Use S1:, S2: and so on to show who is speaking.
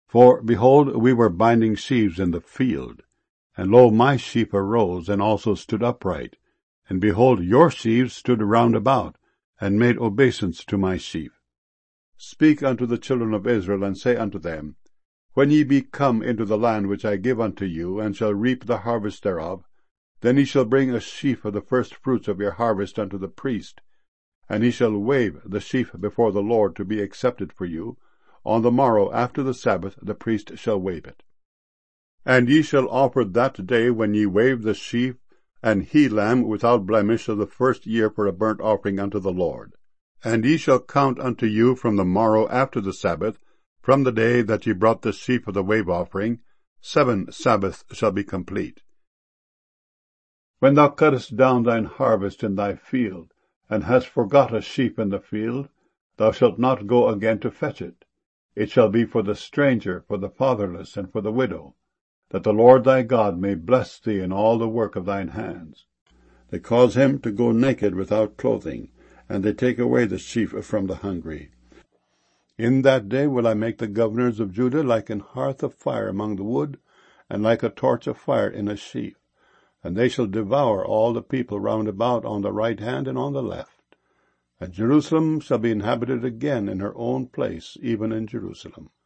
S1: For, behold, we were binding sheaves in the field, and lo, my sheaf arose, and also stood upright. And behold, your sheaves stood round about, and made obeisance to my sheaf. Speak unto the children of Israel, and say unto them, When ye be come into the land which I give unto you, and shall reap the harvest thereof, then ye shall bring a sheaf of the firstfruits of your harvest unto the priest, and he shall wave the sheaf before the Lord to be accepted for you. On the morrow after the Sabbath the priest shall wave it. And ye shall offer that day when ye wave the sheaf an he-lamb without blemish of the first year for a burnt offering unto the Lord. And ye shall count unto you from the morrow after the Sabbath, from the day that ye brought the sheaf of the wave offering, 7 Sabbaths shall be complete. When thou cuttest down thine harvest in thy field, and hast forgot a sheaf in the field, thou shalt not go again to fetch it. It shall be for the stranger, for the fatherless, and for the widow, that the Lord thy God may bless thee in all the work of thine hands. They cause him to go naked without clothing, and they take away the sheaf from the hungry. In that day will I make the governors of Judah like an hearth of fire among the wood, and like a torch of fire in a sheaf. And they shall devour all the people round about on the right hand and on the left. And Jerusalem shall be inhabited again in her own place, even in Jerusalem.